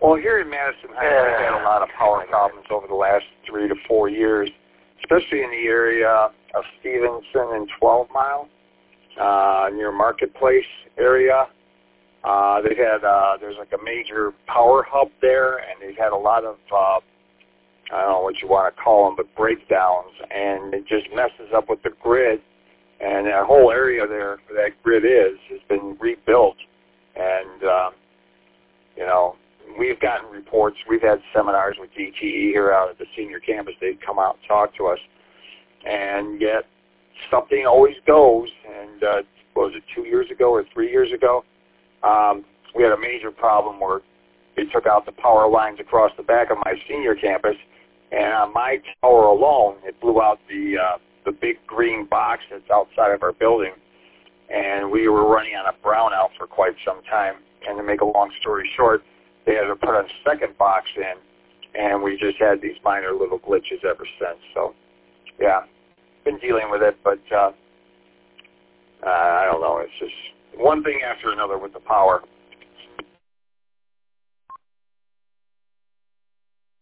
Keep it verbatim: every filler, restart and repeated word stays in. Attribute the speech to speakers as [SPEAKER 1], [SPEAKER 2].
[SPEAKER 1] Well, here in Madison Heights,
[SPEAKER 2] Yeah.
[SPEAKER 1] we've had a lot of power problems over the last three to four years, especially in the area of Stevenson and twelve mile, uh, near Marketplace area. Uh, they've had, uh, there's like a major power hub there, and they've had a lot of, uh, I don't know what you want to call them, but breakdowns, and it just messes up with the grid. And that whole area there where that grid is has been rebuilt. And, uh, you know, we've gotten reports. We've had seminars with D T E here out at the senior campus. They'd come out and talk to us. And yet something always goes. And uh, what was it, two years ago or three years ago? Um, we had a major problem where they took out the power lines across the back of my senior campus. And on my tower alone, it blew out the uh, the big green box that's outside of our building. And we were running on a brownout for quite some time. And to make a long story short, they had to put a second box in, and we just had these minor little glitches ever since. So, yeah, been dealing with it, but uh, uh, I don't know. It's just one thing after another with the power.